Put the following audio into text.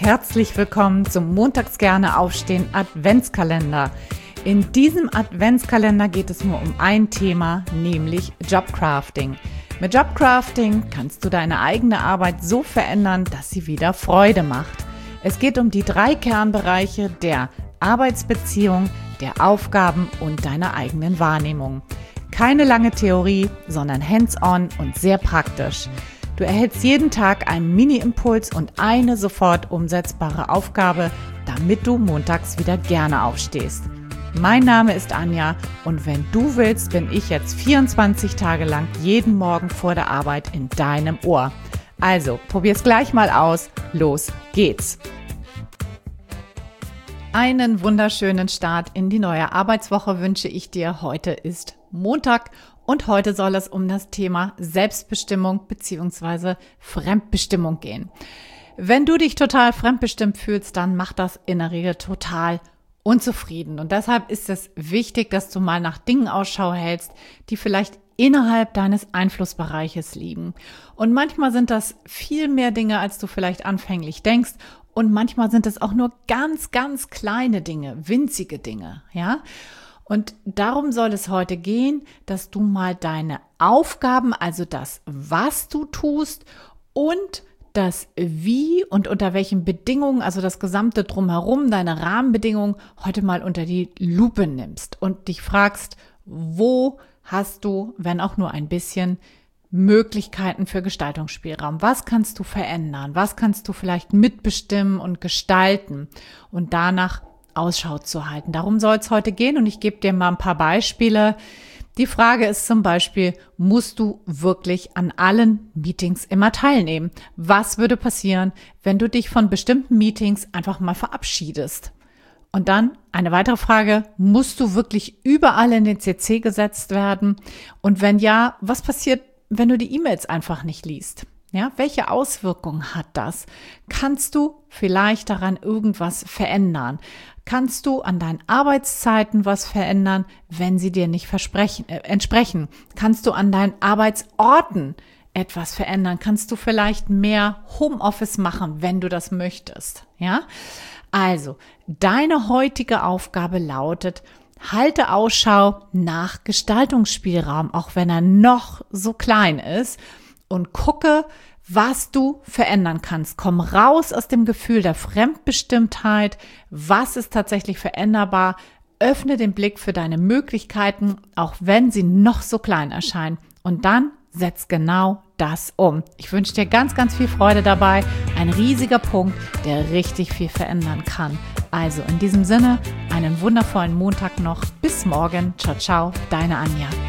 herzlich willkommen zum Montags gerne aufstehen Adventskalender. In diesem Adventskalender geht es nur um ein Thema, nämlich Jobcrafting. Mit Jobcrafting kannst du deine eigene Arbeit so verändern, dass sie wieder Freude macht. Es geht um die 3 Kernbereiche der Arbeitsbeziehung, der Aufgaben und deiner eigenen Wahrnehmung. Keine lange Theorie, sondern hands-on und sehr praktisch. Du erhältst jeden Tag einen Mini-Impuls und eine sofort umsetzbare Aufgabe, damit du montags wieder gerne aufstehst. Mein Name ist Anja und wenn du willst, bin ich jetzt 24 Tage lang jeden Morgen vor der Arbeit in deinem Ohr. Also, probier's gleich mal aus. Los geht's! Einen wunderschönen Start in die neue Arbeitswoche wünsche ich dir. Heute ist Montag und heute soll es um das Thema Selbstbestimmung bzw. Fremdbestimmung gehen. Wenn du dich total fremdbestimmt fühlst, dann macht das in der Regel total unzufrieden. Und deshalb ist es wichtig, dass du mal nach Dingen Ausschau hältst, die vielleicht innerhalb deines Einflussbereiches liegen. Und manchmal sind das viel mehr Dinge, als du vielleicht anfänglich denkst. Und manchmal sind es auch nur ganz, ganz kleine Dinge, winzige Dinge, ja. Und darum soll es heute gehen, dass du mal deine Aufgaben, also das, was du tust und das Wie und unter welchen Bedingungen, also das gesamte Drumherum, deine Rahmenbedingungen, heute mal unter die Lupe nimmst und dich fragst, wo hast du, wenn auch nur ein bisschen, Möglichkeiten für Gestaltungsspielraum? Was kannst du verändern? Was kannst du vielleicht mitbestimmen und gestalten und danach Ausschau zu halten? Darum soll es heute gehen und ich gebe dir mal ein paar Beispiele. Die Frage ist zum Beispiel, musst du wirklich an allen Meetings immer teilnehmen? Was würde passieren, wenn du dich von bestimmten Meetings einfach mal verabschiedest? Und dann eine weitere Frage, musst du wirklich überall in den CC gesetzt werden? Und wenn ja, was passiert, wenn du die E-Mails einfach nicht liest? Ja, welche Auswirkungen hat das? Kannst du vielleicht daran irgendwas verändern? Kannst du an deinen Arbeitszeiten was verändern, wenn sie dir nicht entsprechen? Kannst du an deinen Arbeitsorten etwas verändern? Kannst du vielleicht mehr Homeoffice machen, wenn du das möchtest? Ja, also deine heutige Aufgabe lautet, halte Ausschau nach Gestaltungsspielraum, auch wenn er noch so klein ist, und gucke, was du verändern kannst. Komm raus aus dem Gefühl der Fremdbestimmtheit. Was ist tatsächlich veränderbar? Öffne den Blick für deine Möglichkeiten, auch wenn sie noch so klein erscheinen. Und dann setz genau das um. Ich wünsche dir ganz, ganz viel Freude dabei. Ein riesiger Punkt, der richtig viel verändern kann. Also in diesem Sinne, einen wundervollen Montag noch. Bis morgen. Ciao, ciao, deine Anja.